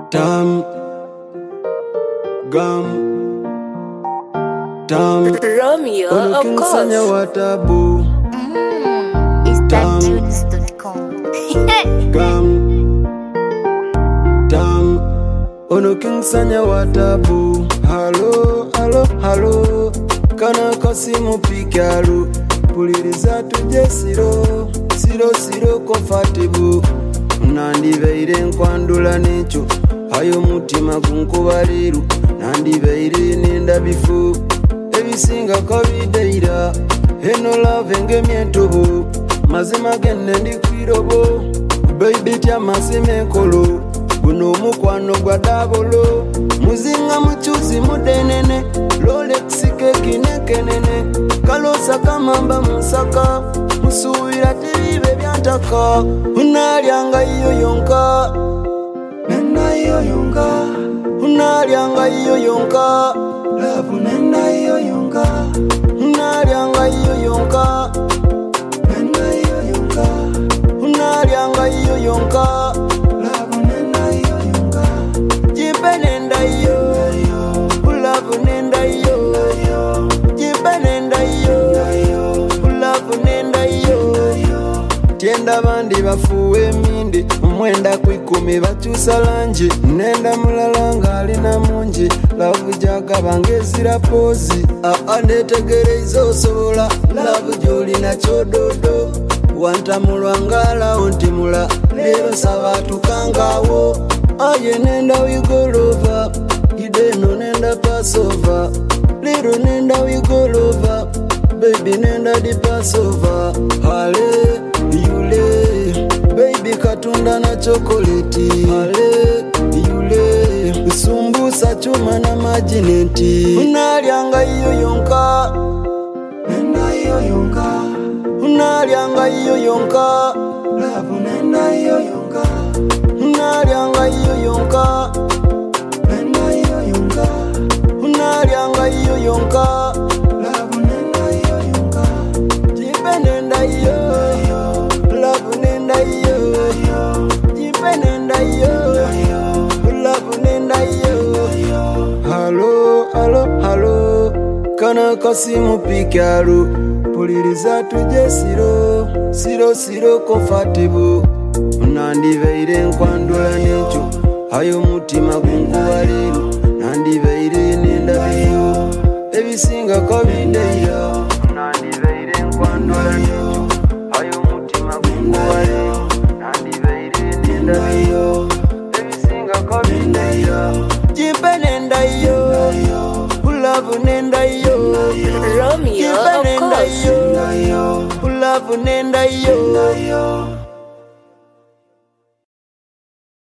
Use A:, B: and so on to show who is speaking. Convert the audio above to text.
A: Tam Gum Tam
B: Romeo, of
A: Nsanya
B: course.
A: watabu
C: It's
A: Tam.
C: ThatTunes.com.
A: Gum Tam Nsanya watabu Halo Kana kasimu pikalu Puliriza tuje Siro comfortable Nandibeire nkwandula necho Hayo mutima gunkubaliru Nandibeire nenda bifu Ebisinga kabideira Eno love ngemyentobo Mazima genne ndikwirobo Baby tya masime kolo Guno mukwano gwa dabolo Muzinga muchuzi mudenene Rolex keki nekenene Kalosa kamamba musaka Musuwira tibibe byantaka Unalyanga iyo yonka Nena iyo yonka Unalyanga iyo yonka Love nena iyo yonka Unalyanga iyo yonka Nena iyo yonka Unalyanga iyo yonka Love nena iyo yonka Jipe nenda iyo Love nenda iyo Jipe nenda iyo Love nenda iyo Tienda bandi bafuwe mindi Mwenda kwikumi bachusa lanji Nenda mulalanga alina munji Love jaga bangezira pozi Netegere izo sola Love joli na chododo Wanta mulwangala ontimula Lero sabatu kangawo Aye nenda wigolova Ideno nenda pasova Lero nenda wigolova Baby nenda di pasova Hale yule Baby katunda na chokoleti Hale yule Sumbusa chuma na majineti Unalyanga iyo yonka Nenda iyo yonka Unalyanga iyo yonka Love nenda iyo yonka Unalyanga iyo yonka Nenda iyo yonka Unalyanga iyo yonka Love nenda iyo yonka Jipe nenda iyo Love nenda iyo Jipe nenda iyo Love nenda iyo Halo Kana kasimu pikalu Puliriza tuje Siro comfortable Nandibeire nkwandula necho Hayo mutima gunkuwaliru Nandibeire nenda biyo Ebisinga kabideira Nandibeire nkwandula necho Hayo mutima gunkuwaliru Nandibeire nenda biyo Ebisinga kabideira Jipe nenda iyo Love nenda iyo
B: Romeo,
A: Jipe
B: of
A: nenda
B: course.
A: iyo Love nenda iyo